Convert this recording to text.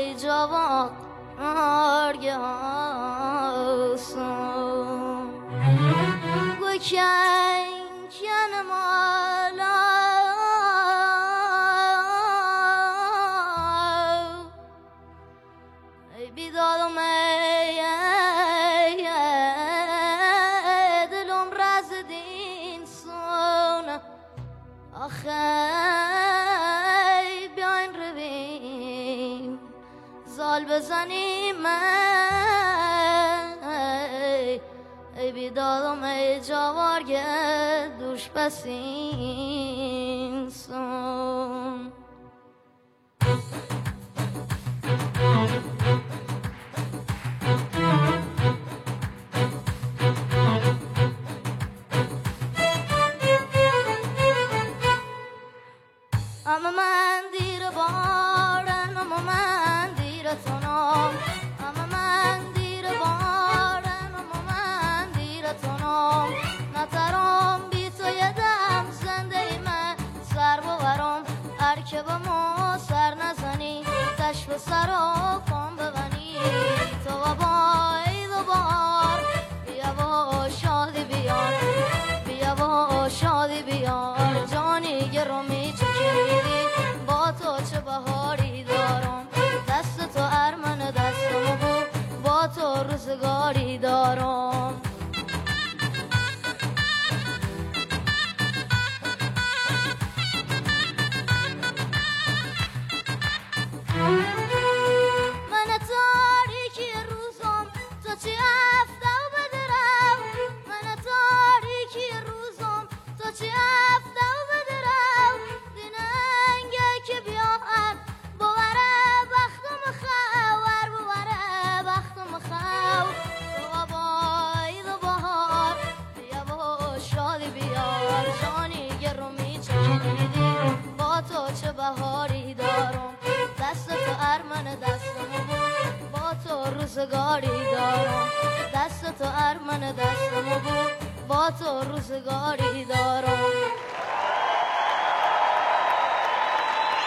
ای جوان آرگاسون گوکن کن مالا ای بیدادم ای دلم رزدین سون آخه بیاین رویم زال بزنیم ای بیدادم ای جوارگه دوش بسین سون اما من دیر بارن اما من دیر تونم اما من دیر بارن اما من دیر تونم نترم بی تو یدم زنده ای من سر ببرم هرکه با ما سر نزنی تشو سر و پام ببنی تو و باید و بار بیا و شادی بیار بیا و شادی بیار جانی گرومی چکیدی با تو چه بهاری دارم دست تو ارمن دستم بود با تو روزگاری دارم من تاریکی روزم تو چی افته و بدرم من تاریکی روزم تو چی افته و بدرم دیننگه که بیاهر بواره بختم خوار بواره بختم خو تو باید و بهار بیا و شادی بیار جانی گرومی چکیدی با تو چه بهاری دارم دست تو ارمن دستم بود با تو روزگاری دارم دست تو ارمن دستم بود با تو روزگاری دارم